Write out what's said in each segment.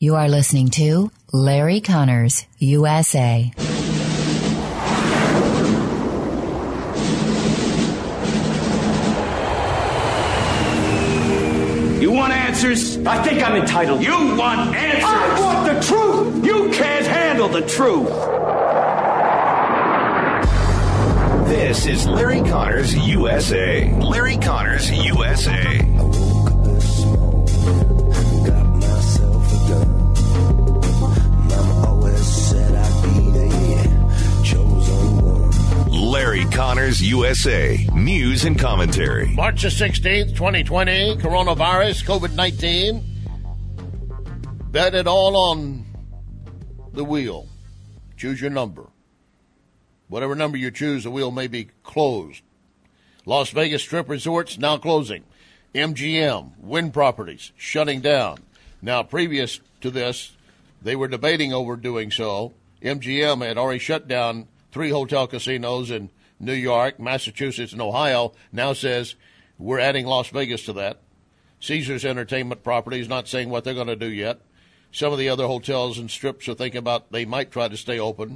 You are listening to Larry Connors, USA. You want answers? I think I'm entitled. You want answers? I want the truth! You can't handle the truth! This is Larry Connors, USA. Larry Connors, USA. Larry Connors, USA. News and commentary. March the 16th, 2020. Coronavirus, COVID-19. Bet it all on the wheel. Choose your number. Whatever number you choose, the wheel may be closed. Las Vegas Strip Resorts now closing. MGM, Wynn Properties, shutting down. Now, previous to this, they were debating over doing so. MGM had already shut down 3 hotel casinos in New York, Massachusetts, and Ohio. Now says we're adding Las Vegas to that. Caesars Entertainment Properties not saying what they're going to do yet. Some of the other hotels and strips are thinking about they might try to stay open.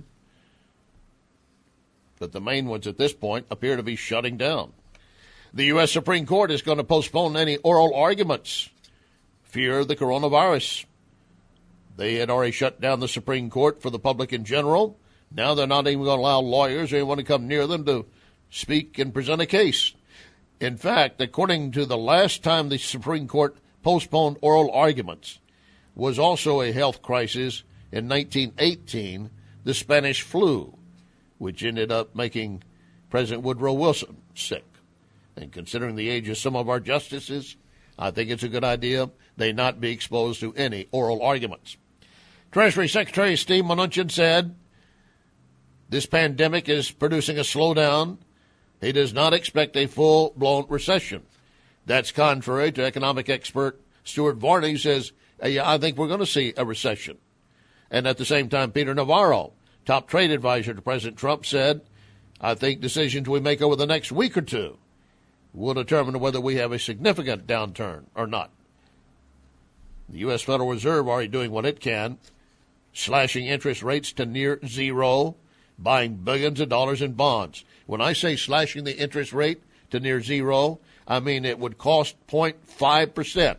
But the main ones at this point appear to be shutting down. The U.S. Supreme Court is going to postpone any oral arguments. Fear of the coronavirus. They had already shut down the Supreme Court for the public in general. Now they're not even going to allow lawyers or anyone to come near them to speak and present a case. In fact, according to the last time the Supreme Court postponed oral arguments was also a health crisis in 1918, the Spanish flu, which ended up making President Woodrow Wilson sick. And considering the age of some of our justices, I think it's a good idea they not be exposed to any oral arguments. Treasury Secretary Steve Mnuchin said, this pandemic is producing a slowdown. He does not expect a full-blown recession. That's contrary to economic expert Stuart Varney, who says, yeah, I think we're going to see a recession. And at the same time, Peter Navarro, top trade advisor to President Trump, said, I think decisions we make over the next week or two will determine whether we have a significant downturn or not. The U.S. Federal Reserve already doing what it can, slashing interest rates to near zero, buying billions of dollars in bonds. When I say slashing the interest rate to near zero, I mean it would cost 0.5%.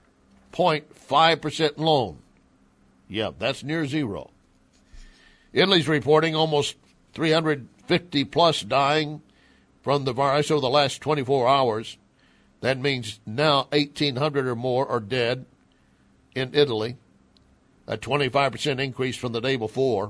0.5% loan. Yeah, that's near zero. Italy's reporting almost 350 plus dying from the virus over the last 24 hours. That means now 1,800 or more are dead in Italy, a 25% increase from the day before.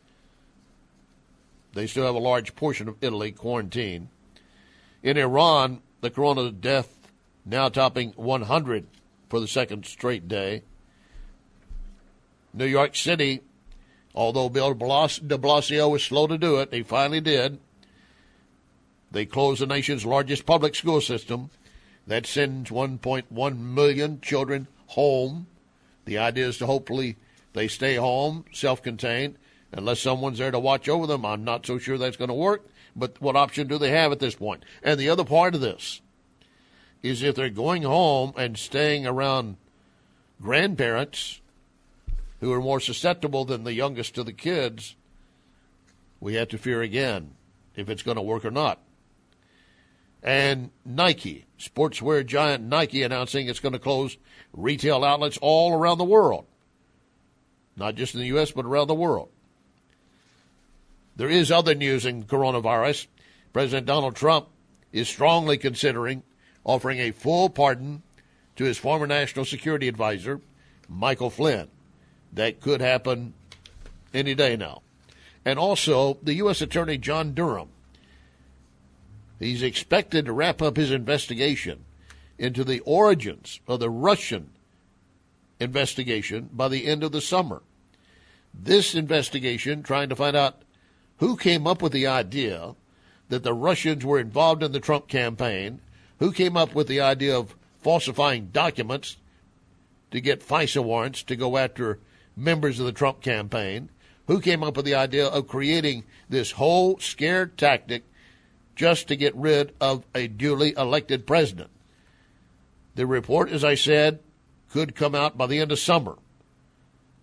They still have a large portion of Italy quarantined. In Iran, the corona death now topping 100 for the second straight day. New York City, although Bill de Blasio was slow to do it, he finally did. They closed the nation's largest public school system that sends 1.1 million children home. The idea is to hopefully they stay home, self-contained, unless someone's there to watch over them. I'm not so sure that's going to work, but what option do they have at this point? And the other part of this is if they're going home and staying around grandparents who are more susceptible than the youngest of the kids, we have to fear again if it's going to work or not. And Nike, sportswear giant Nike, announcing it's going to close retail outlets all around the world. Not just in the U.S., but around the world. There is other news in coronavirus. President Donald Trump is strongly considering offering a full pardon to his former national security advisor, Michael Flynn. That could happen any day now. And also, the U.S. Attorney John Durham. He's expected to wrap up his investigation into the origins of the Russian investigation by the end of the summer. This investigation trying to find out who came up with the idea that the Russians were involved in the Trump campaign, who came up with the idea of falsifying documents to get FISA warrants to go after members of the Trump campaign, who came up with the idea of creating this whole scare tactic just to get rid of a duly elected president. The report, as I said, could come out by the end of summer.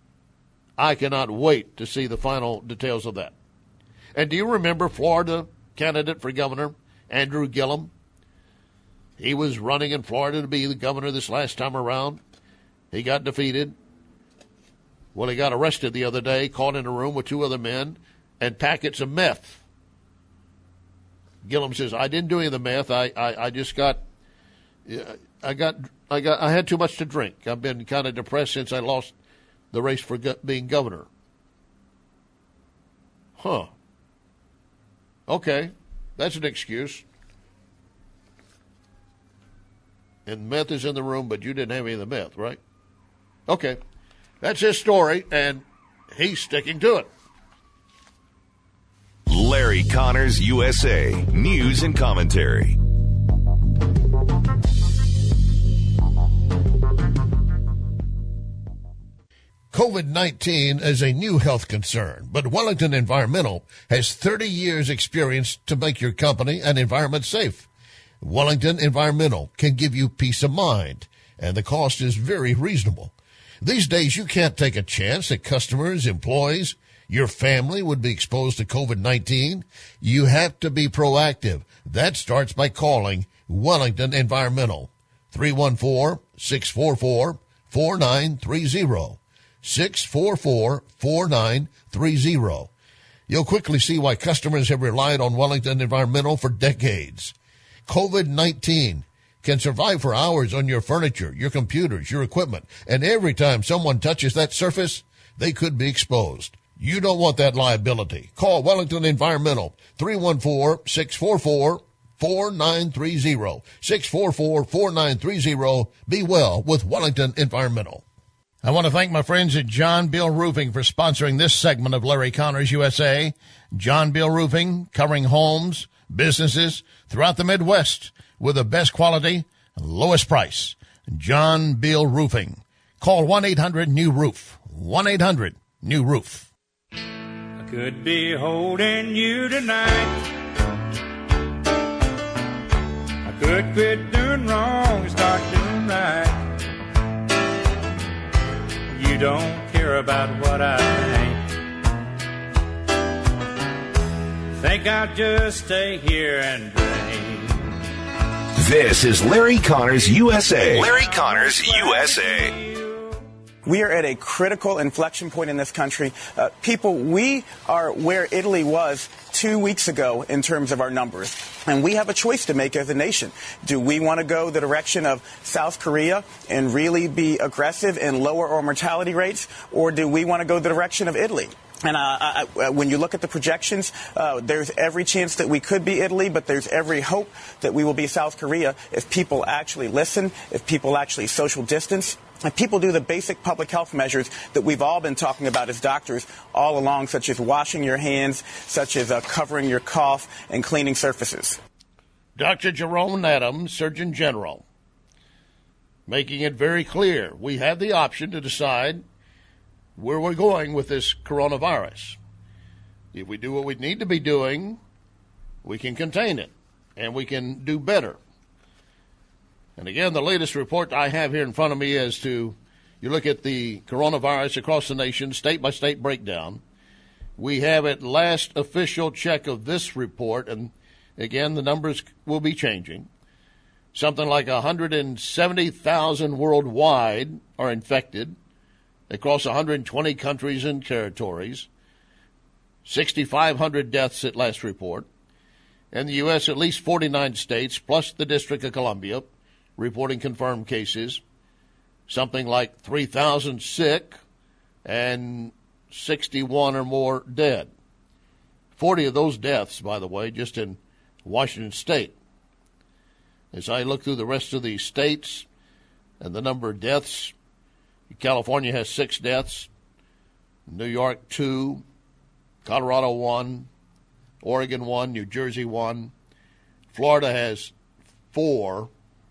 I cannot wait to see the final details of that. And do you remember Florida candidate for governor, Andrew Gillum? He was running in Florida to be the governor this last time around. He got defeated. Well, he got arrested the other day, caught in a room with 2 other men, and packets of meth. Gillum says, I didn't do any of the meth. I just got, I had too much to drink. I've been kind of depressed since I lost the race for being governor. Huh. Okay. That's an excuse. And meth is in the room, but you didn't have any of the meth, right? Okay. That's his story, and he's sticking to it. Larry Connors, USA. News and commentary. COVID-19 is a new health concern, but Wellington Environmental has 30 years experience to make your company and environment safe. Wellington Environmental can give you peace of mind, and the cost is very reasonable. These days, you can't take a chance that customers, employees, your family would be exposed to COVID-19. You have to be proactive. That starts by calling Wellington Environmental, 314-644-4930, 644-4930. You'll quickly see why customers have relied on Wellington Environmental for decades. COVID-19 can survive for hours on your furniture, your computers, your equipment, and every time someone touches that surface, they could be exposed. You don't want that liability. Call Wellington Environmental, 314-644-4930, 644-4930. Be well with Wellington Environmental. I want to thank my friends at John Bill Roofing for sponsoring this segment of Larry Connors USA. John Bill Roofing, covering homes, businesses throughout the Midwest with the best quality and lowest price. John Bill Roofing. Call 1-800-NEW-ROOF, 1-800-NEW-ROOF. I could be holding you tonight. I could quit doing wrong and start doing right. You don't care about what I think I'll just stay here and drink. This is Larry Connors, USA. Larry Connors, USA. We are at a critical inflection point in this country. We are where Italy was 2 weeks ago in terms of our numbers. And we have a choice to make as a nation. Do we want to go the direction of South Korea and really be aggressive and lower our mortality rates? Or do we want to go the direction of Italy? And when you look at the projections, there's every chance that we could be Italy, but there's every hope that we will be South Korea if people actually listen, if people actually social distance, if people do the basic public health measures that we've all been talking about as doctors all along, such as washing your hands, such as covering your cough and cleaning surfaces. Dr. Jerome Adams, Surgeon General, making it very clear we have the option to decide where we're going with this coronavirus. If we do what we need to be doing, we can contain it, and we can do better. And again, the latest report I have here in front of me as to, you look at the coronavirus across the nation, state-by-state breakdown. We have at last official check of this report, and again, the numbers will be changing. Something like 170,000 worldwide are infected across 120 countries and territories, 6,500 deaths at last report. In the U.S., at least 49 states, plus the District of Columbia, reporting confirmed cases, something like 3,000 sick and 61 or more dead. 40 of those deaths, by the way, just in Washington State. As I look through the rest of the states and the number of deaths, California has 6 deaths, New York 2, Colorado 1, Oregon 1, New Jersey 1, Florida has 4,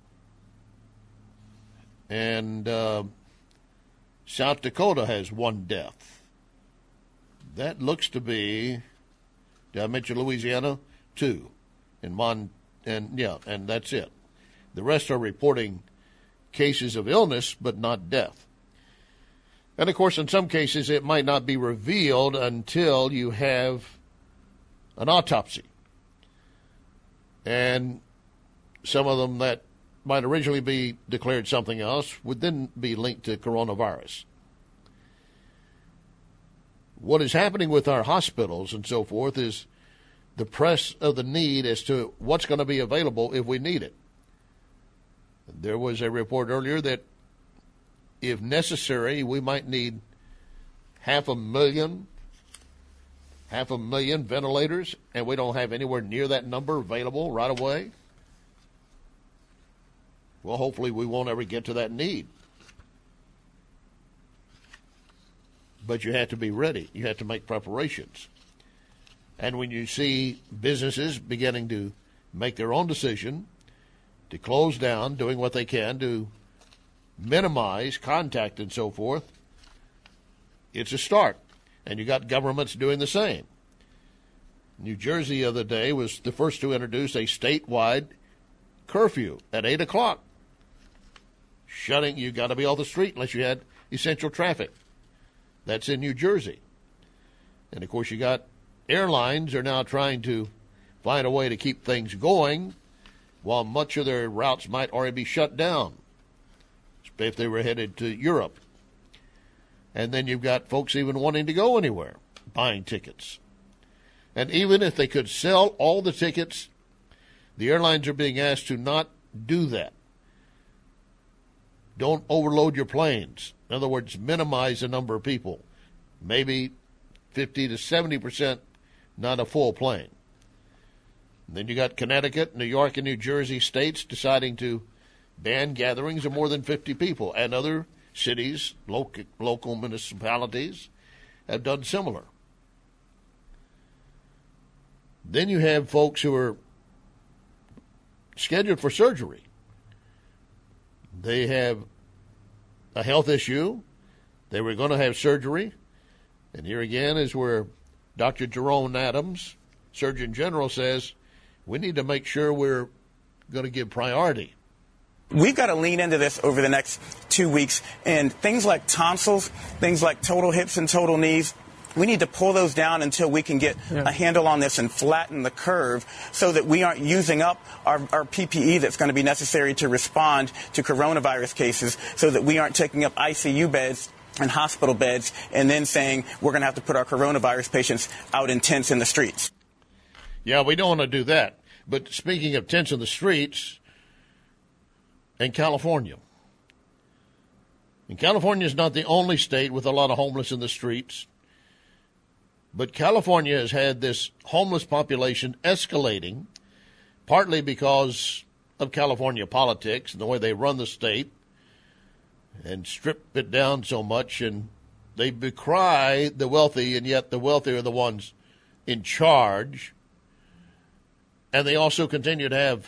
and South Dakota has 1 death. That looks to be, did I mention Louisiana? 2, and that's it. The rest are reporting cases of illness, but not death. And, of course, in some cases, it might not be revealed until you have an autopsy. And some of them that might originally be declared something else would then be linked to coronavirus. What is happening with our hospitals and so forth is the press of the need as to what's going to be available if we need it. There was a report earlier that if necessary, we might need 500,000 ventilators, and we don't have anywhere near that number available right away. Well, hopefully we won't ever get to that need. But you have to be ready. You have to make preparations. And when you see businesses beginning to make their own decision to close down, doing what they can to minimize contact and so forth, it's a start. And you got governments doing the same. New Jersey the other day was the first to introduce a statewide curfew at 8 o'clock. You got to be off the street unless you had essential traffic. That's in New Jersey. And, of course, you got airlines are now trying to find a way to keep things going while much of their routes might already be shut down if they were headed to Europe. And then you've got folks even wanting to go anywhere, buying tickets. And even if they could sell all the tickets, the airlines are being asked to not do that. Don't overload your planes. In other words, minimize the number of people. Maybe 50 to 70%, not a full plane. And then you got Connecticut, New York, and New Jersey states deciding to ban gatherings of more than 50 people. And other cities, local municipalities, have done similar. Then you have folks who are scheduled for surgery. They have a health issue. They were going to have surgery. And here again is where Dr. Jerome Adams, Surgeon General, says we need to make sure we're going to give priority. We've got to lean into this over the next 2 weeks. And things like tonsils, things like total hips and total knees, we need to pull those down until we can get a handle on this and flatten the curve so that we aren't using up our PPE that's going to be necessary to respond to coronavirus cases, so that we aren't taking up ICU beds and hospital beds and then saying we're going to have to put our coronavirus patients out in tents in the streets. Yeah, we don't want to do that. But speaking of tents in the streets, in California. And California is not the only state with a lot of homeless in the streets. But California has had this homeless population escalating, partly because of California politics and the way they run the state and strip it down so much. And they decry the wealthy, and yet the wealthy are the ones in charge. And they also continue to have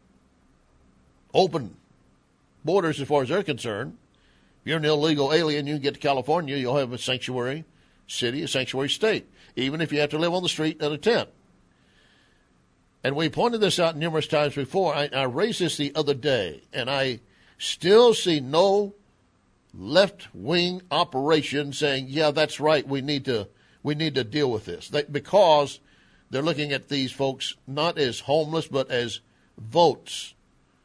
open borders as far as they're concerned. If you're an illegal alien, you can get to California, you'll have a sanctuary city, a sanctuary state, even if you have to live on the street in a tent. And we pointed this out numerous times before. I raised this the other day, and I still see no left-wing operation saying, yeah, that's right, we need to deal with this. Because they're looking at these folks not as homeless, but as votes.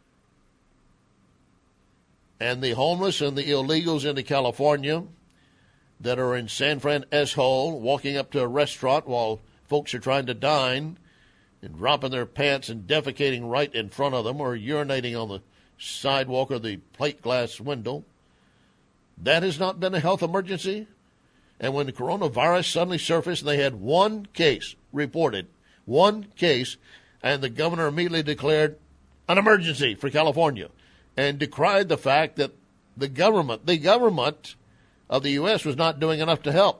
And the homeless and the illegals into California that are in San Fran S-Hole, walking up to a restaurant while folks are trying to dine and dropping their pants and defecating right in front of them, or urinating on the sidewalk or the plate glass window. That has not been a health emergency. And when the coronavirus suddenly surfaced, they had one case reported, one case, and the governor immediately declared an emergency for California and decried the fact that the government of the U.S. was not doing enough to help.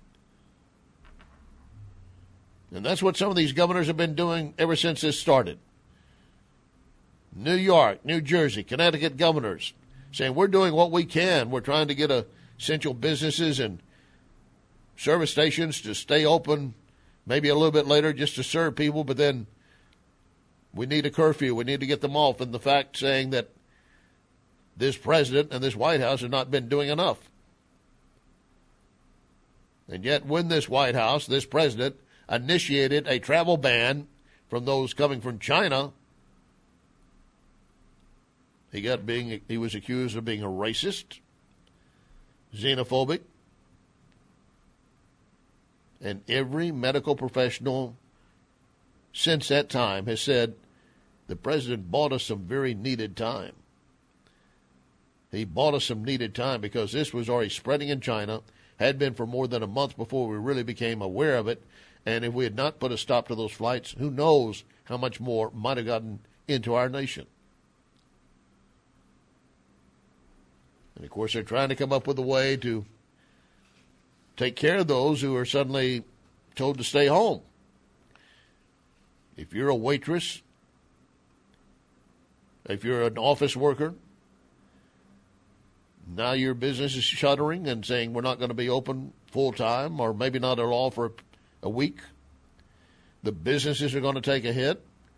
And that's what some of these governors have been doing ever since this started. New York, New Jersey, Connecticut governors saying we're doing what we can. We're trying to get essential businesses and service stations to stay open maybe a little bit later just to serve people, but then we need a curfew. We need to get them off. And the fact saying that this president and this White House have not been doing enough. And yet, when this White House, this president, initiated a travel ban from those coming from China, he was accused of being a racist, xenophobic, and every medical professional since that time has said the president bought us some very needed time. He bought us some needed time because this was already spreading in China, had been for more than a month before we really became aware of it, and if we had not put a stop to those flights, who knows how much more might have gotten into our nation. And, of course, they're trying to come up with a way to take care of those who are suddenly told to stay home. If you're a waitress, if you're an office worker, now your business is shuttering and saying we're not going to be open full time or maybe not at all for a week. The businesses are going to take a hit.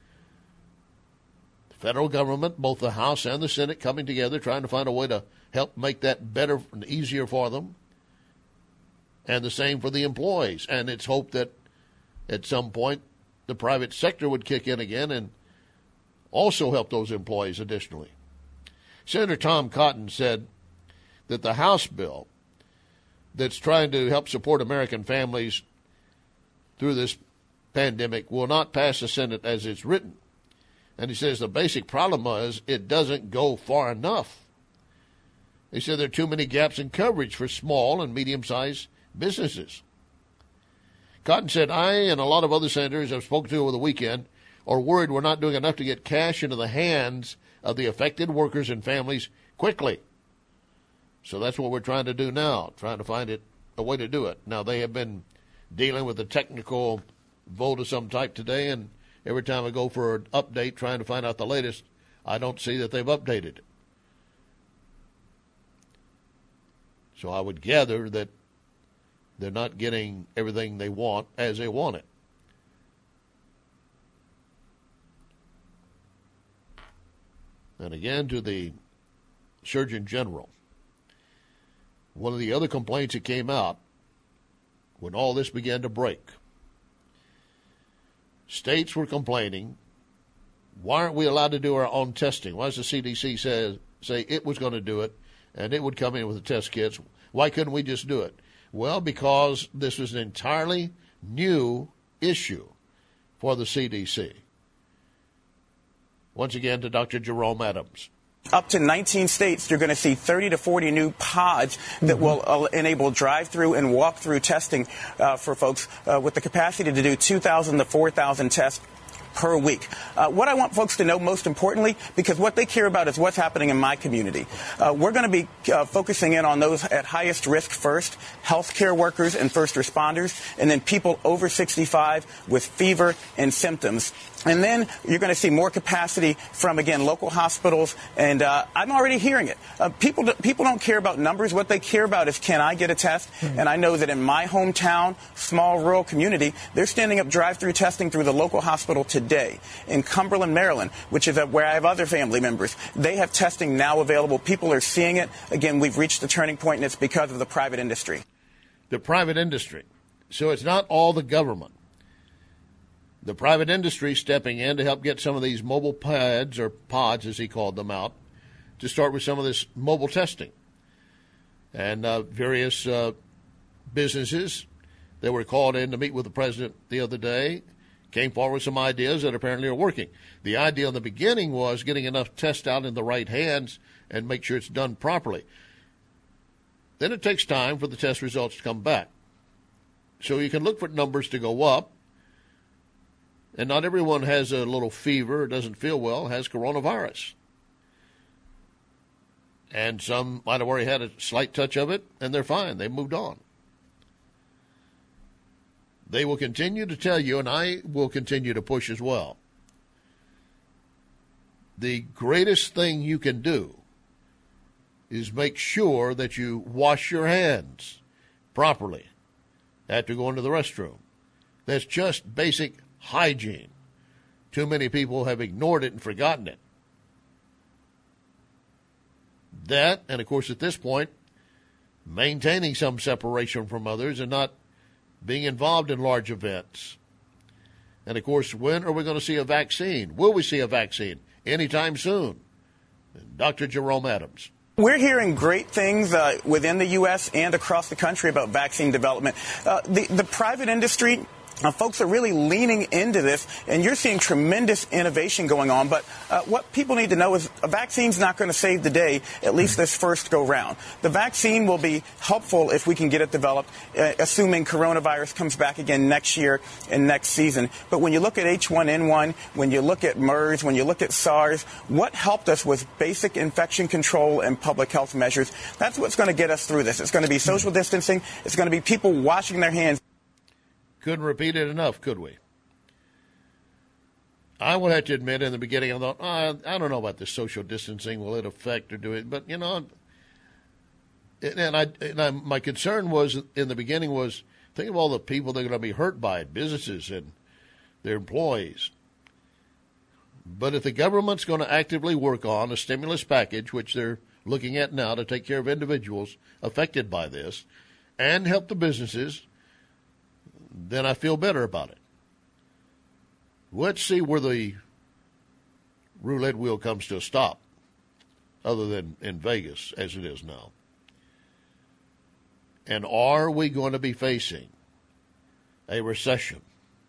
The federal government, both the House and the Senate, coming together trying to find a way to help make that better and easier for them. And the same for the employees. And it's hoped that at some point the private sector would kick in again and also help those employees additionally. Senator Tom Cotton said that the House bill that's trying to help support American families through this pandemic will not pass the Senate as it's written. And he says the basic problem is it doesn't go far enough. He said there are too many gaps in coverage for small and medium-sized businesses. Cotton said, I and a lot of other senators I've spoken to over the weekend are worried we're not doing enough to get cash into the hands of the affected workers and families quickly. So that's what we're trying to do now, trying to find a way to do it. Now, they have been dealing with a technical vote of some type today, and every time I go for an update trying to find out the latest, I don't see that they've updated it. So I would gather that they're not getting everything they want as they want it. And again, to the Surgeon General, one of the other complaints that came out when all this began to break, states were complaining, why aren't we allowed to do our own testing? Why does the CDC say it was going to do it and it would come in with the test kits? Why couldn't we just do it? Well, because this was an entirely new issue for the CDC. Once again, to Dr. Jerome Adams. Up to 19 states, you're going to see 30 to 40 new pods that will enable drive-through and walk-through testing for folks with the capacity to do 2,000 to 4,000 tests per week. What I want folks to know most importantly, because what they care about is what's happening in my community. We're going to be focusing in on those at highest risk first, healthcare workers and first responders, and then people over 65 with fever and symptoms. And then you're going to see more capacity from, again, local hospitals. And I'm already hearing it. People don't care about numbers. What they care about is, can I get a test? And I know that in my hometown, small rural community, they're standing up drive-through testing through the local hospital today. In Cumberland, Maryland, which is where I have other family members, they have testing now available. People are seeing it. Again, we've reached the turning point, and it's because of the private industry. The private industry. So it's not all the government. The private industry stepping in to help get some of these mobile pads, or pods as he called them, out to start with some of this mobile testing. And various businesses that were called in to meet with the president the other day came forward with some ideas that apparently are working. The idea in the beginning was getting enough tests out in the right hands and make sure it's done properly. Then it takes time for the test results to come back. So you can look for numbers to go up. And not everyone has a little fever, doesn't feel well, has coronavirus. And some might have already had a slight touch of it, and they're fine. They moved on. They will continue to tell you, and I will continue to push as well, the greatest thing you can do is make sure that you wash your hands properly after going to the restroom. That's just basic hygiene. Too many people have ignored it and forgotten it. That, and of course at this point, maintaining some separation from others and not being involved in large events. And, of course, when are we going to see a vaccine? Will we see a vaccine anytime soon? Dr. Jerome Adams. We're hearing great things within the U.S. and across the country about vaccine development. The private industry, folks are really leaning into this, and you're seeing tremendous innovation going on. But what people need to know is a vaccine's not going to save the day, at least this first go-round. The vaccine will be helpful if we can get it developed, assuming coronavirus comes back again next year and next season. But when you look at H1N1, when you look at MERS, when you look at SARS, what helped us was basic infection control and public health measures. That's what's going to get us through this. It's going to be social distancing. It's going to be people washing their hands. Couldn't repeat it enough, could we? I would have to admit in the beginning, I thought, I don't know about this social distancing. Will it affect or do it? But, you know, my concern was in the beginning was think of all the people that are going to be hurt by it, businesses and their employees. But if the government's going to actively work on a stimulus package, which they're looking at now to take care of individuals affected by this and help the businesses, then I feel better about it. Let's see where the roulette wheel comes to a stop, other than in Vegas, as it is now. And are we going to be facing a recession?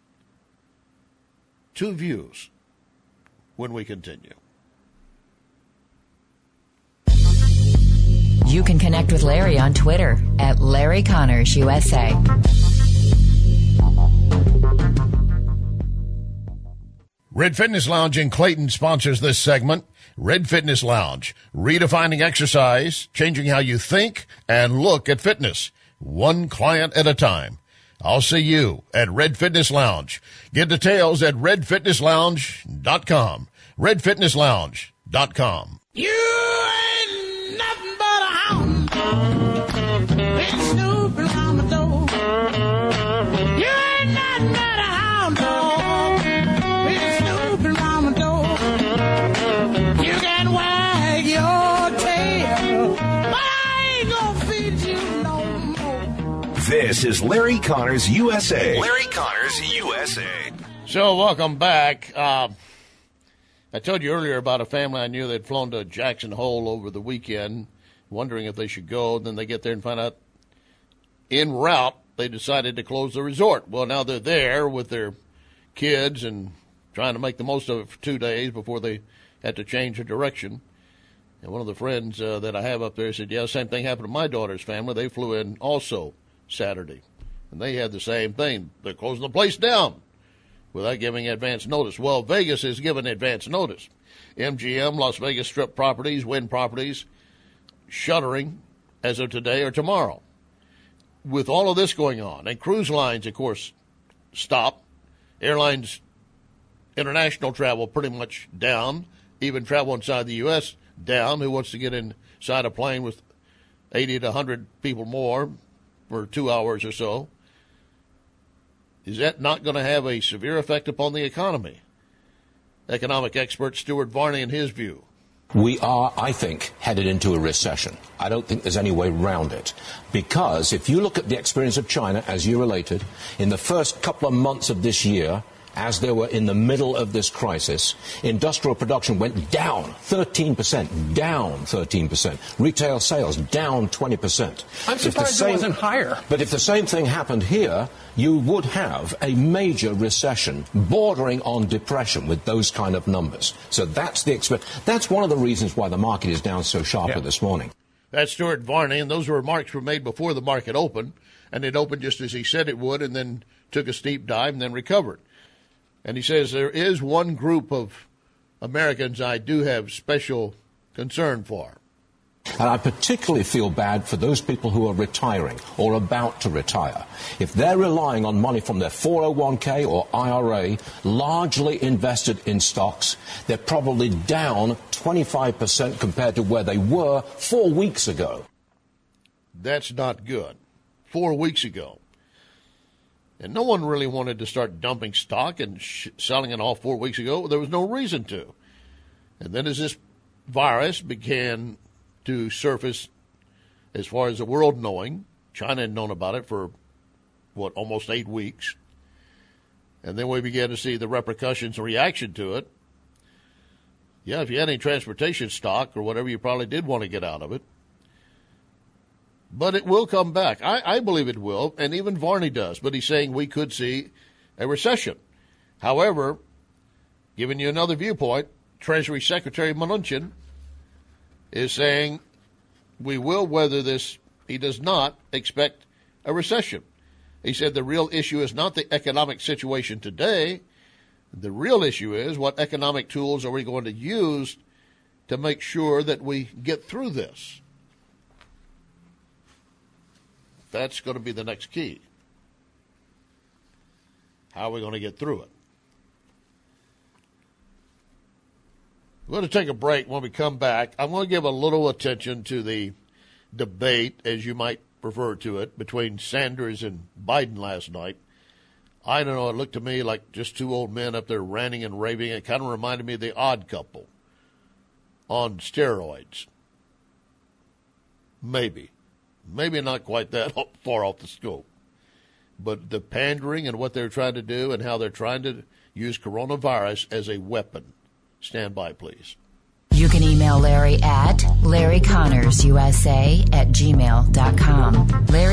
Two views when we continue. You can connect with Larry on Twitter at Larry Connors USA. Red Fitness Lounge in Clayton sponsors this segment. Red Fitness Lounge, redefining exercise, changing how you think and look at fitness, one client at a time. I'll see you at Red Fitness Lounge. Get details at redfitnesslounge.com. redfitnesslounge.com. You ain't nothing but a hound. Been snooping around the door. You ain't nothing but a hound dog. Been snooping around the door. You can wag your tail, but I ain't gonna feed you no more. This is Larry Connors USA. Larry Connors USA. So, welcome back. I told you earlier about a family I knew that had flown to Jackson Hole over the weekend, wondering if they should go. Then they get there and find out en route they decided to close the resort. Well, now they're there with their kids and trying to make the most of it for 2 days before they had to change their direction. And one of the friends that I have up there said, yeah, the same thing happened to my daughter's family. They flew in also Saturday, and they had the same thing. They're closing the place down without giving advance notice. Well, Vegas is giving advance notice. MGM, Las Vegas Strip properties, Wynn properties, shuttering as of today or tomorrow. With all of this going on, and cruise lines, of course, stop. Airlines, international travel pretty much down. Even travel inside the U.S. down. Who wants to get inside a plane with 80 to 100 people more for 2 hours or so? Is that not going to have a severe effect upon the economy? Economic expert Stuart Varney in his view. We are, I think, headed into a recession. I don't think there's any way around it. Because if you look at the experience of China, as you related, in the first couple of months of this year, as they were in the middle of this crisis, industrial production went down 13%, down 13%. Retail sales down 20%. I'm surprised it wasn't higher. But if the same thing happened here, you would have a major recession bordering on depression with those kind of numbers. So that's that's one of the reasons why the market is down so sharply this morning. That's Stuart Varney, and those remarks were made before the market opened, and it opened just as he said it would and then took a steep dive and then recovered. And he says there is one group of Americans I do have special concern for. And I particularly feel bad for those people who are retiring or about to retire. If they're relying on money from their 401k or IRA, largely invested in stocks, they're probably down 25% compared to where they were 4 weeks ago. That's not good. 4 weeks ago. And no one really wanted to start dumping stock and selling it all 4 weeks ago. There was no reason to. And then as this virus began to surface as far as the world knowing, China had known about it for almost 8 weeks. And then we began to see the repercussions and reaction to it. Yeah, if you had any transportation stock or whatever, you probably did want to get out of it. But it will come back. I believe it will, and even Varney does. But he's saying we could see a recession. However, giving you another viewpoint, Treasury Secretary Mnuchin is saying we will weather this. He does not expect a recession. He said the real issue is not the economic situation today. The real issue is what economic tools are we going to use to make sure that we get through this. That's going to be the next key. How are we going to get through it? We're going to take a break. When we come back, I'm going to give a little attention to the debate, as you might refer to it, between Sanders and Biden last night. I don't know, it looked to me like just two old men up there ranting and raving. It kind of reminded me of The Odd Couple on steroids. Maybe not quite that far off the scope. But the pandering and what they're trying to do and how they're trying to use coronavirus as a weapon. Stand by, please. You can email Larry at LarryConnorsUSA@gmail.com.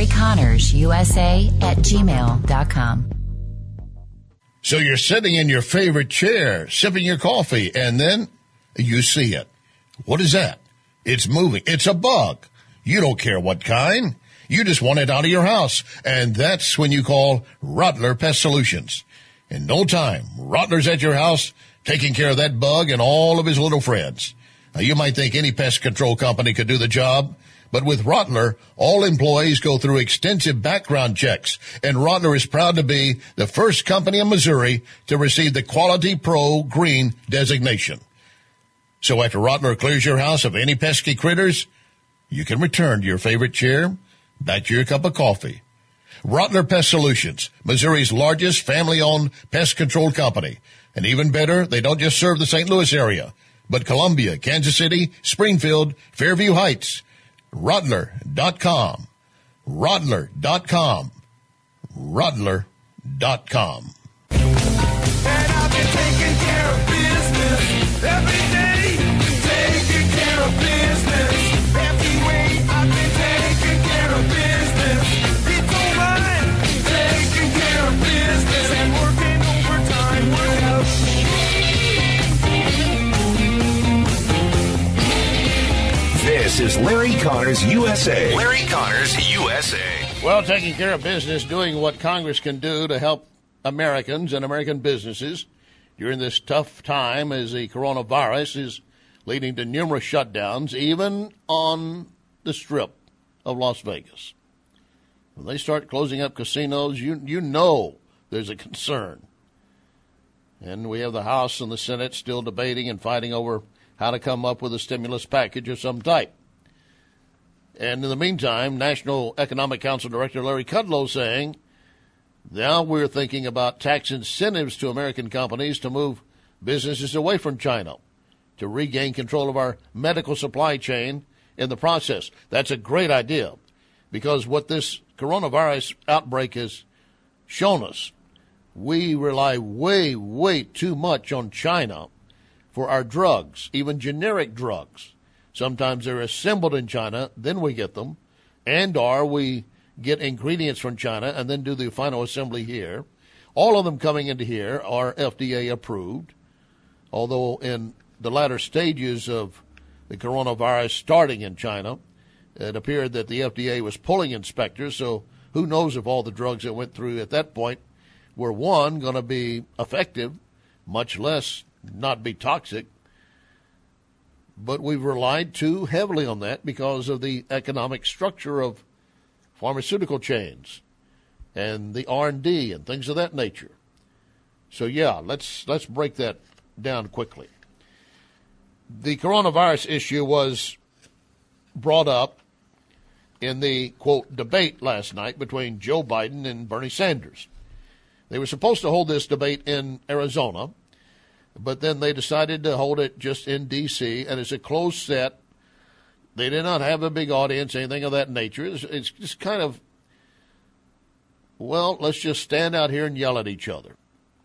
LarryConnorsUSA@gmail.com. So you're sitting in your favorite chair, sipping your coffee, and then you see it. What is that? It's moving. It's a bug. You don't care what kind. You just want it out of your house. And that's when you call Rottler Pest Solutions. In no time, Rottler's at your house taking care of that bug and all of his little friends. Now, you might think any pest control company could do the job, but with Rottler, all employees go through extensive background checks, and Rottler is proud to be the first company in Missouri to receive the Quality Pro Green designation. So after Rottler clears your house of any pesky critters, you can return to your favorite chair, back to your cup of coffee. Rottler Pest Solutions, Missouri's largest family-owned pest control company. And even better, they don't just serve the St. Louis area, but Columbia, Kansas City, Springfield, Fairview Heights. Rottler.com. Rottler.com. Rottler.com. And I've been taking care of business every day. Taking care of business every way. I've been taking care of business. It's all mine. Taking care of business and working overtime. This is Larry Connors USA. Larry Connors USA. Well, taking care of business, doing what Congress can do to help Americans and American businesses during this tough time as the coronavirus is leading to numerous shutdowns, even on the Strip of Las Vegas. When they start closing up casinos, you know there's a concern. And we have the House and the Senate still debating and fighting over how to come up with a stimulus package of some type. And in the meantime, National Economic Council Director Larry Kudlow saying, now we're thinking about tax incentives to American companies to move businesses away from China, to regain control of our medical supply chain in the process. That's a great idea, because what this coronavirus outbreak has shown us, we rely way, way too much on China for our drugs, even generic drugs. Sometimes they're assembled in China, then we get them, and/or we get ingredients from China and then do the final assembly here. All of them coming into here are FDA approved, although in the latter stages of the coronavirus starting in China, it appeared that the FDA was pulling inspectors, so who knows if all the drugs that went through at that point were, one, going to be effective, much less not be toxic. But we've relied too heavily on that because of the economic structure of pharmaceutical chains and the R&D and things of that nature. So, yeah, let's break that down quickly. The coronavirus issue was brought up in the, quote, debate last night between Joe Biden and Bernie Sanders. They were supposed to hold this debate in Arizona, but then they decided to hold it just in D.C., and it's a closed set. They did not have a big audience, anything of that nature. It's just kind of well, let's just stand out here and yell at each other.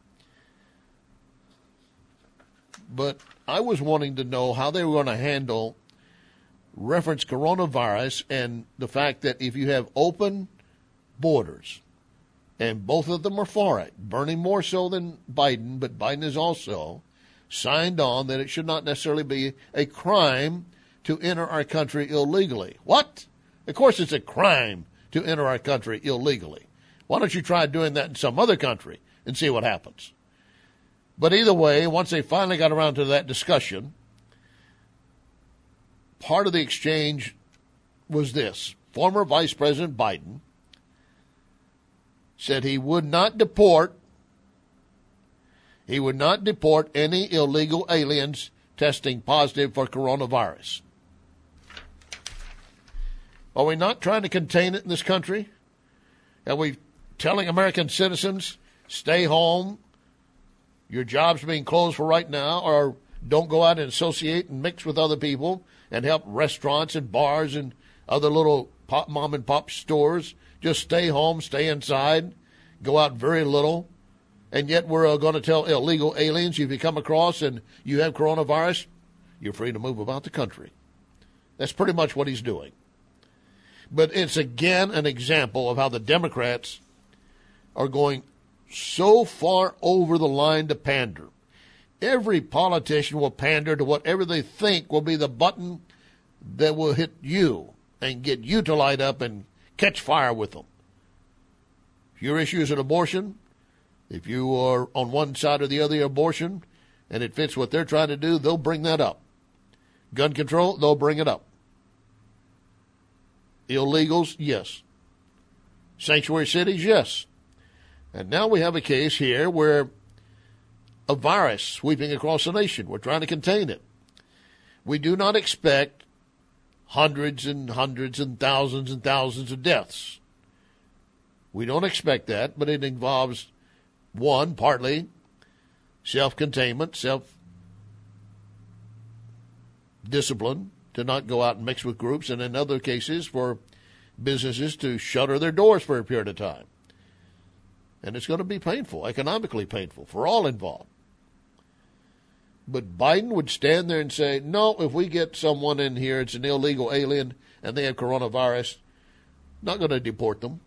But I was wanting to know how they were going to handle reference coronavirus and the fact that if you have open borders, and both of them are for it, Bernie more so than Biden, but Biden is also signed on that it should not necessarily be a crime to enter our country illegally. What? Of course it's a crime to enter our country illegally. Why don't you try doing that in some other country and see what happens? But either way, once they finally got around to that discussion, part of the exchange was this. Former Vice President Biden said he would not deport any illegal aliens testing positive for coronavirus. Are we not trying to contain it in this country? Are we telling American citizens, stay home, your job's being closed for right now, or don't go out and associate and mix with other people and help restaurants and bars and other little mom and pop stores? Just stay home, stay inside, go out very little. And yet we're going to tell illegal aliens, if you come across and you have coronavirus, you're free to move about the country. That's pretty much what he's doing. But it's again an example of how the Democrats are going so far over the line to pander. Every politician will pander to whatever they think will be the button that will hit you and get you to light up and catch fire with them. If your issue is an abortion, if you are on one side or the other abortion and it fits what they're trying to do, they'll bring that up. Gun control, they'll bring it up. Illegals, yes. Sanctuary cities, yes. And now we have a case here where a virus sweeping across the nation. We're trying to contain it. We do not expect hundreds and hundreds and thousands of deaths. We don't expect that, but it involves, one, partly self-containment, self-discipline to not go out and mix with groups, and in other cases for businesses to shutter their doors for a period of time. And it's going to be painful, economically painful for all involved. But Biden would stand there and say, no, if we get someone in here, it's an illegal alien, and they have coronavirus, not going to deport them.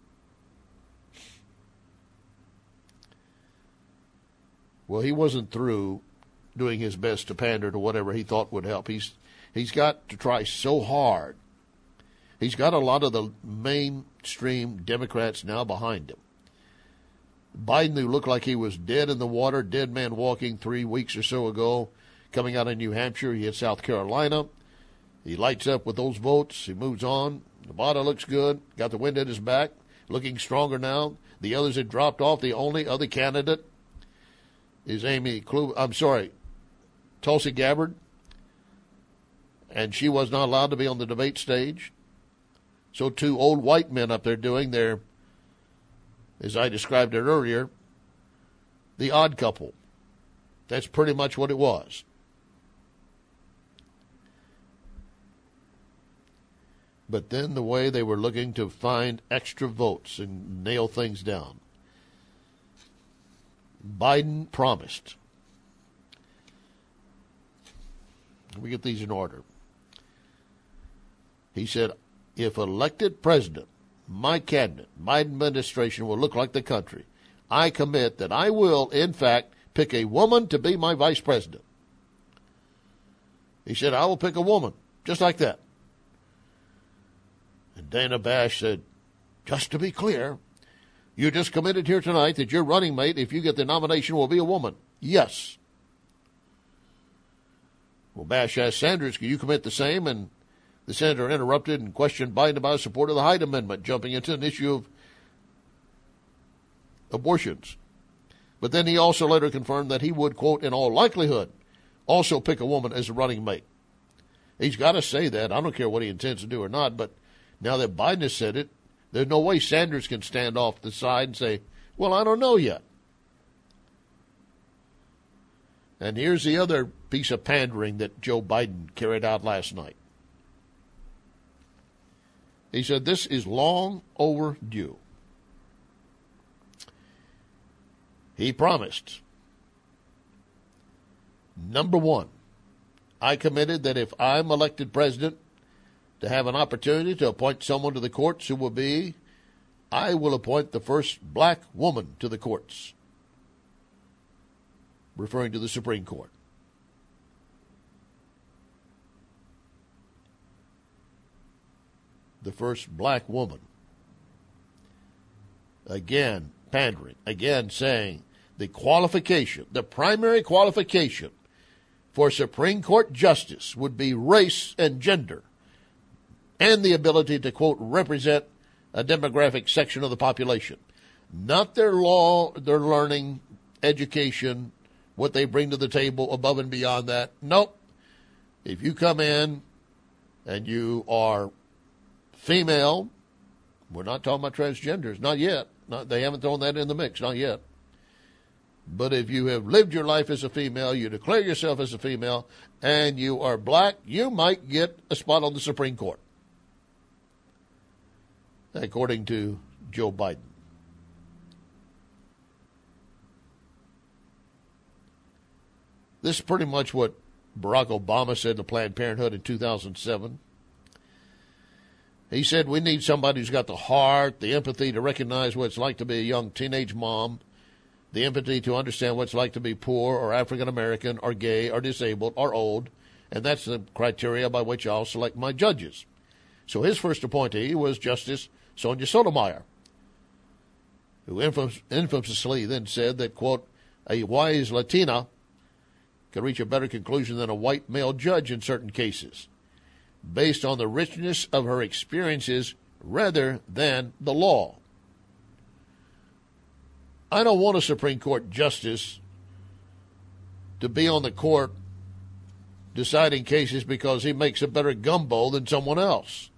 Well, he wasn't through doing his best to pander to whatever he thought would help. He's got to try so hard. He's got a lot of the mainstream Democrats now behind him. Biden, who looked like he was dead in the water, dead man walking 3 weeks or so ago, coming out of New Hampshire, he hit South Carolina. He lights up with those votes. He moves on. Nevada looks good. Got the wind at his back. Looking stronger now. The others had dropped off. The only other candidate is Tulsi Gabbard. And she was not allowed to be on the debate stage. So two old white men up there doing their, as I described it earlier, the odd couple. That's pretty much what it was. But then the way they were looking to find extra votes and nail things down. Biden promised. Let me get these in order. He said, if elected president, my cabinet, my administration will look like the country, I commit that I will, in fact, pick a woman to be my vice president. He said, I will pick a woman, just like that. And Dana Bash said, just to be clear, you just committed here tonight that your running mate, if you get the nomination, will be a woman. Yes. Well, Bash asked Sanders, can you commit the same? And the senator interrupted and questioned Biden about his support of the Hyde Amendment, jumping into an issue of abortions. But then he also later confirmed that he would, quote, in all likelihood, also pick a woman as a running mate. He's got to say that. I don't care what he intends to do or not, but now that Biden has said it, there's no way Sanders can stand off the side and say, well, I don't know yet. And here's the other piece of pandering that Joe Biden carried out last night. He said, this is long overdue. He promised, number one, I committed that if I'm elected president, to have an opportunity to appoint someone to the courts who will be, I will appoint the first black woman to the courts, referring to the Supreme Court. The first black woman. Again, pandering. Again, saying the qualification, the primary qualification for Supreme Court justice would be race and gender and the ability to, quote, represent a demographic section of the population. Not their law, their learning, education, what they bring to the table above and beyond that. Nope. If you come in and you are female, we're not talking about transgenders, not yet. They haven't thrown that in the mix, not yet. But if you have lived your life as a female, you declare yourself as a female, and you are black, you might get a spot on the Supreme Court, according to Joe Biden. This is pretty much what Barack Obama said to Planned Parenthood in 2007. He said, we need somebody who's got the heart, the empathy to recognize what it's like to be a young teenage mom, the empathy to understand what it's like to be poor or African American or gay or disabled or old, and that's the criteria by which I'll select my judges. So his first appointee was Justice Sonia Sotomayor, who infamously then said that, quote, a wise Latina could reach a better conclusion than a white male judge in certain cases, based on the richness of her experiences rather than the law. I don't want a Supreme Court justice to be on the court deciding cases because he makes a better gumbo than someone else.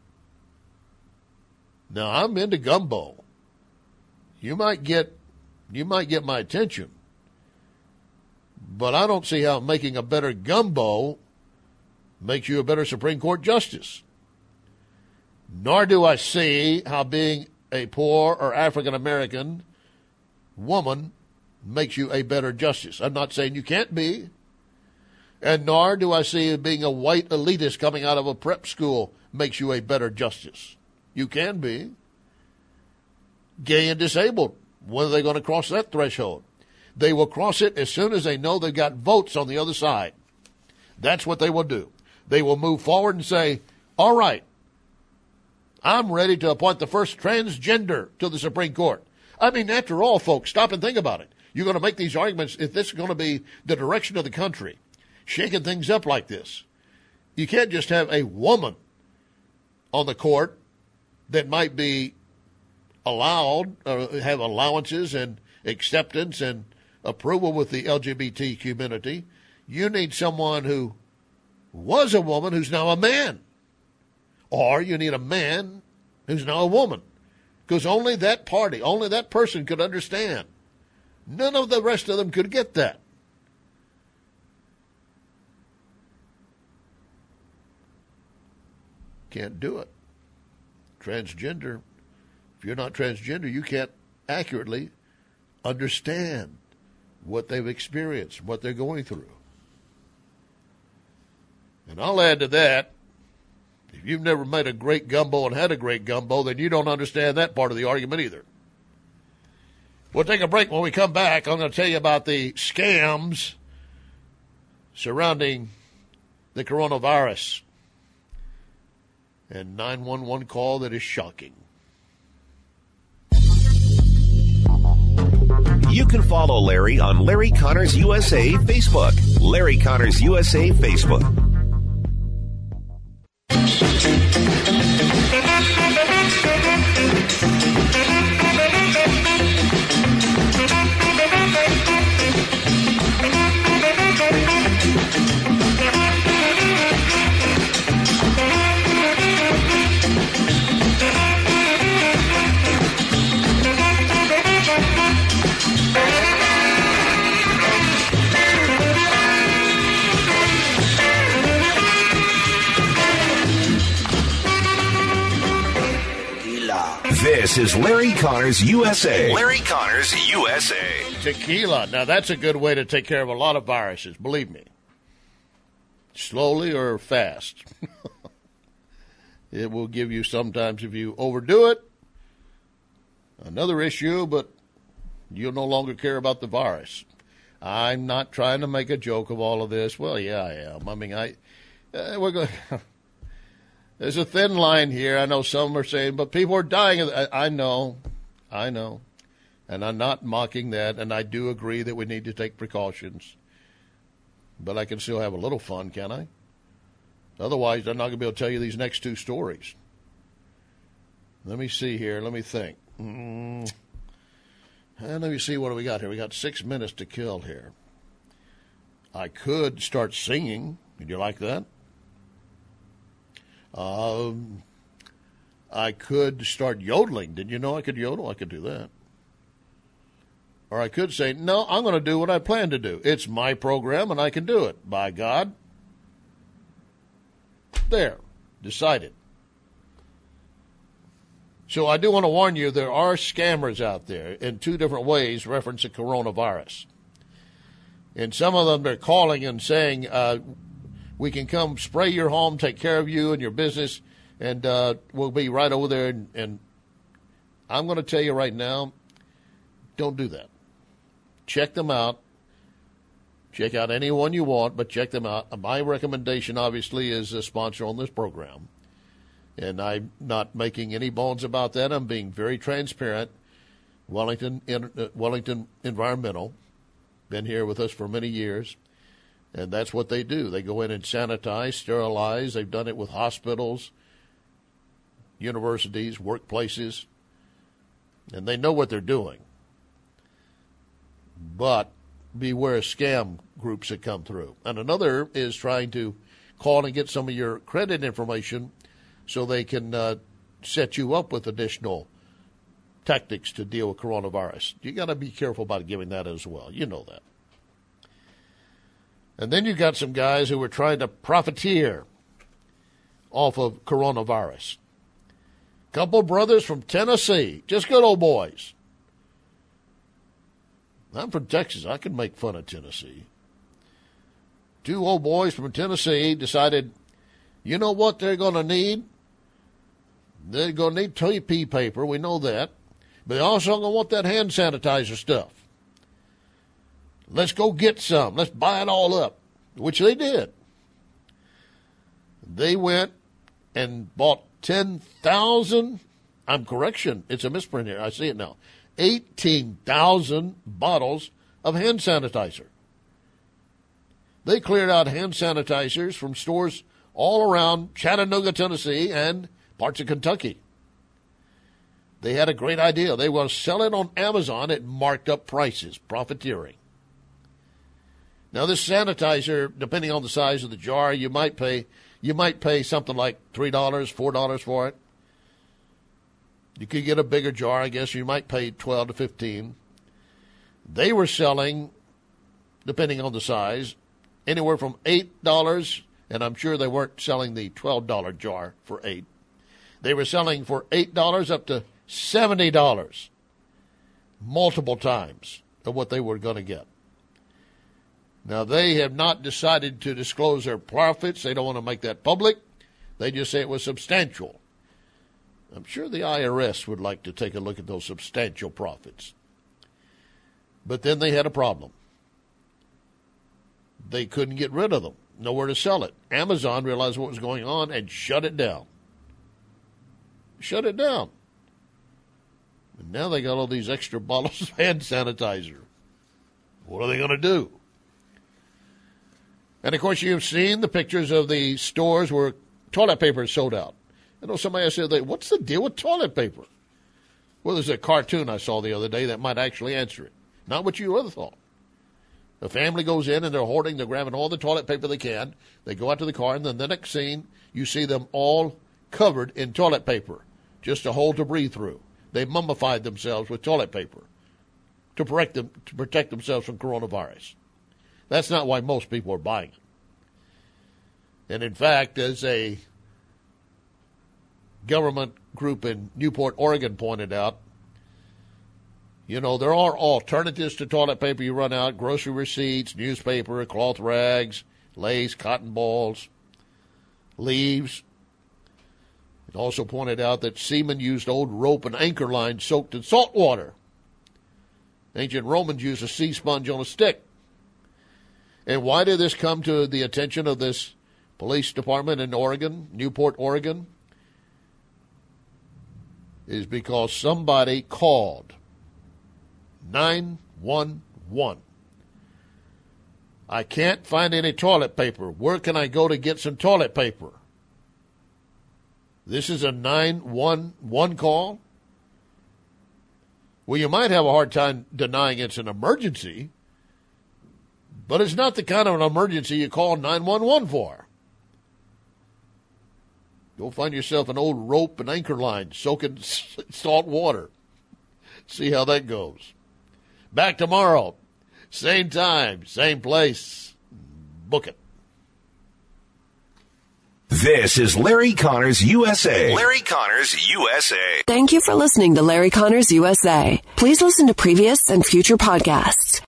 Now, I'm into gumbo. You might get my attention, but I don't see how making a better gumbo makes you a better Supreme Court justice. Nor do I see how being a poor or African American woman makes you a better justice. I'm not saying you can't be. And nor do I see being a white elitist coming out of a prep school makes you a better justice. You can be. Gay and disabled, when are they going to cross that threshold? They will cross it as soon as they know they've got votes on the other side. That's what they will do. They will move forward and say, all right, I'm ready to appoint the first transgender to the Supreme Court. I mean, after all, folks, stop and think about it. You're going to make these arguments if this is going to be the direction of the country, shaking things up like this. You can't just have a woman on the court that might be allowed or have allowances and acceptance and approval with the LGBT community. You need someone who was a woman who's now a man. Or you need a man who's now a woman. Because only that party, only that person could understand. None of the rest of them could get that. Can't do it. Transgender, if you're not transgender, you can't accurately understand what they've experienced, what they're going through. And I'll add to that, if you've never made a great gumbo and had a great gumbo, then you don't understand that part of the argument either. We'll take a break. When we come back, I'm going to tell you about the scams surrounding the coronavirus and 911 call that is shocking. You can follow Larry on Larry Connors USA Facebook. Larry Connors USA Facebook. This is Larry Connors USA. Larry Connors USA. Tequila. Now, that's a good way to take care of a lot of viruses, believe me. Slowly or fast. It will give you sometimes, if you overdo it, another issue, but you'll no longer care about the virus. I'm not trying to make a joke of all of this. Well, yeah, I am. I mean, we're going. There's a thin line here. I know some are saying, but people are dying. I know, and I'm not mocking that. And I do agree that we need to take precautions. But I can still have a little fun, can I? Otherwise, I'm not going to be able to tell you these next two stories. Let me see here. Let me think. And let me see, what do we got here? We got 6 minutes to kill here. I could start singing. Would you like that? I could start yodeling. Did you know I could yodel? I could do that. Or I could say, no, I'm going to do what I plan to do. It's my program, and I can do it. By God. There. Decided. So I do want to warn you, there are scammers out there in two different ways referencing coronavirus. And some of them, they're calling and saying, we can come spray your home, take care of you and your business, and we'll be right over there. And I'm going to tell you right now, don't do that. Check them out. Check out anyone you want, but check them out. My recommendation, obviously, is a sponsor on this program. And I'm not making any bones about that. I'm being very transparent. Wellington Environmental, been here with us for many years, and that's what they do. They go in and sanitize, sterilize. They've done it with hospitals, universities, workplaces, and they know what they're doing. But beware scam groups that come through. And another is trying to call and get some of your credit information so they can set you up with additional tactics to deal with coronavirus. You got to be careful about giving that as well. You know that. And then you got some guys who are trying to profiteer off of coronavirus. Couple brothers from Tennessee, just good old boys. I'm from Texas. I can make fun of Tennessee. Two old boys from Tennessee decided, you know what they're going to need? They're going to need TP paper. We know that. But they're also going to want that hand sanitizer stuff. Let's go get some. Let's buy it all up, which they did. They went and bought 10,000. It's a misprint here. I see it now. 18,000 bottles of hand sanitizer. They cleared out hand sanitizers from stores all around Chattanooga, Tennessee, and parts of Kentucky. They had a great idea. They were selling on Amazon at marked up prices, profiteering. Now, this sanitizer, depending on the size of the jar, you might pay something like $3, $4 for it. You could get a bigger jar, I guess. You might pay $12 to $15. They were selling, depending on the size, anywhere from $8, and I'm sure they weren't selling the $12 jar for $8. They were selling for $8 up to $70, multiple times of what they were going to get. Now, they have not decided to disclose their profits. They don't want to make that public. They just say it was substantial. I'm sure the IRS would like to take a look at those substantial profits. But then they had a problem. They couldn't get rid of them. Nowhere to sell it. Amazon realized what was going on and shut it down. Shut it down. And now they got all these extra bottles of hand sanitizer. What are they going to do? And, of course, you've seen the pictures of the stores where toilet paper is sold out. I know somebody said, what's the deal with toilet paper? Well, there's a cartoon I saw the other day that might actually answer it. Not what you ever thought. The family goes in and they're hoarding, they're grabbing all the toilet paper they can. They go out to the car, and then the next scene, you see them all covered in toilet paper, just a hole to breathe through. They mummified themselves with toilet paper to protect themselves from coronavirus. That's not why most people are buying it. And in fact, as a government group in Newport, Oregon pointed out, you know, there are alternatives to toilet paper you run out, grocery receipts, newspaper, cloth rags, lace, cotton balls, leaves. It also pointed out that seamen used old rope and anchor lines soaked in salt water. Ancient Romans used a sea sponge on a stick. And why did this come to the attention of this police department in Oregon, Newport, Oregon? Is because somebody called 911. I can't find any toilet paper. Where can I go to get some toilet paper? This is a 911 call? Well, you might have a hard time denying it's an emergency, but it's not the kind of an emergency you call 911 for. Go find yourself an old rope and anchor line soaking salt water. See how that goes. Back tomorrow. Same time, same place. Book it. This is Larry Connors USA. Larry Connors USA. Thank you for listening to Larry Connors USA. Please listen to previous and future podcasts